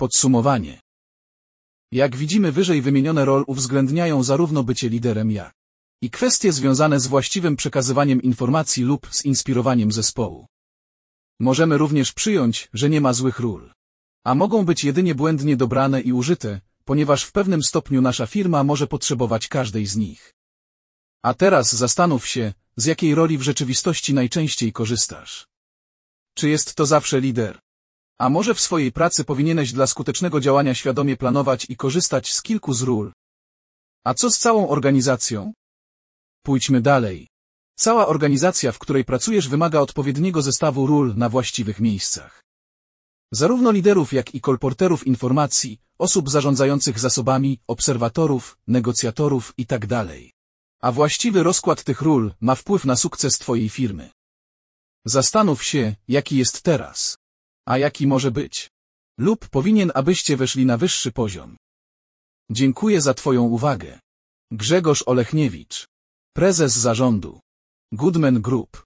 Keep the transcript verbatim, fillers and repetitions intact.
Podsumowanie. Jak widzimy wyżej, wymienione role uwzględniają zarówno bycie liderem, jak i kwestie związane z właściwym przekazywaniem informacji lub z inspirowaniem zespołu. Możemy również przyjąć, że nie ma złych ról, a mogą być jedynie błędnie dobrane i użyte, ponieważ w pewnym stopniu nasza firma może potrzebować każdej z nich. A teraz zastanów się, z jakiej roli w rzeczywistości najczęściej korzystasz. Czy jest to zawsze lider? A może w swojej pracy powinieneś dla skutecznego działania świadomie planować i korzystać z kilku z ról? A co z całą organizacją? Pójdźmy dalej. Cała organizacja, w której pracujesz, wymaga odpowiedniego zestawu ról na właściwych miejscach. Zarówno liderów, jak i kolporterów informacji, osób zarządzających zasobami, obserwatorów, negocjatorów itd. A właściwy rozkład tych ról ma wpływ na sukces Twojej firmy. Zastanów się, jaki jest teraz, a jaki może być, lub powinien, abyście weszli na wyższy poziom. Dziękuję za Twoją uwagę. Grzegorz Olechniewicz, prezes zarządu Goodman Group.